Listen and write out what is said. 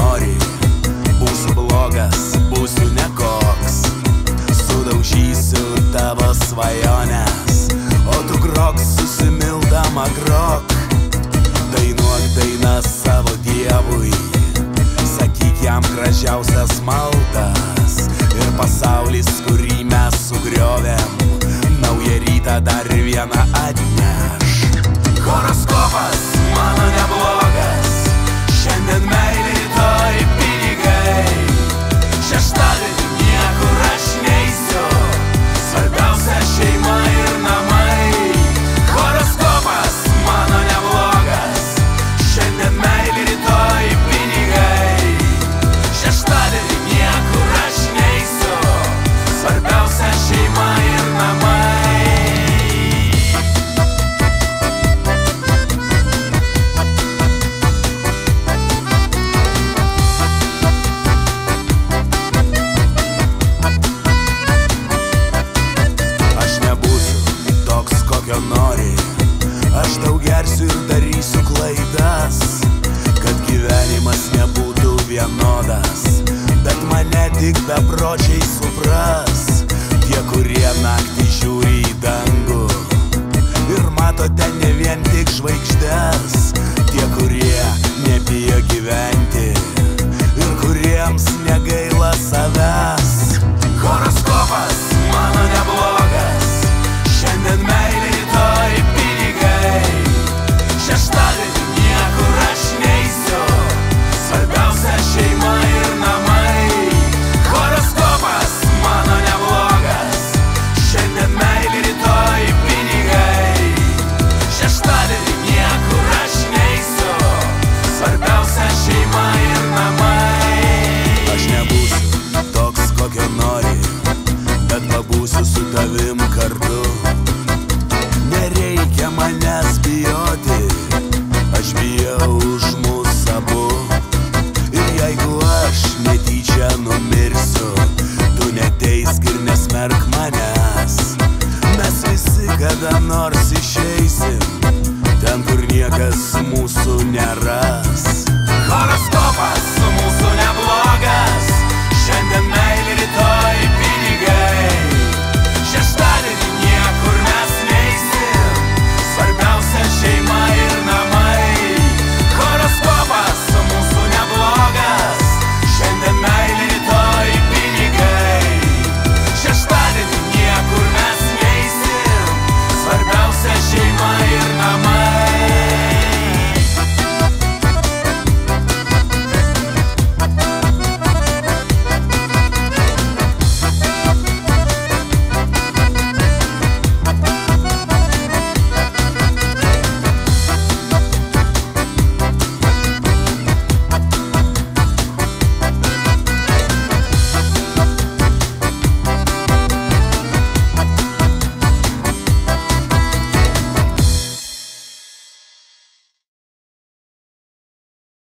nori. Būsiu blogas, būsiu nekoks, sudaužysiu tavo svajonės, o tu grok susimildama grok. Dainuok dainą savo dievui, sakyk jam gražiausias maldas, ir pasaulis, kurį mes sugriovėm, naują rytą dar vieną atneš. Horoskopas mano neblogas, šiandien meilė, rytoj pinigai. Šeštadienį niekur aš neisiu, svarbiausia šeima ir namai. Horoskopas mano neblogas, šiandien meilė, rytoj pinigai. Šeštadienį niekur aš neisiu, svarbiausia šeima ir namai. Nori, aš tau gersiu ir darysiu klaidas, kad gyvenimas nebūtų vienodas, bet mane tik bepročiai supras tie, kurie naktį žiūri į dangų ir mato ten ne vien tik žvaigždes, tie, kurie nebijo gyventi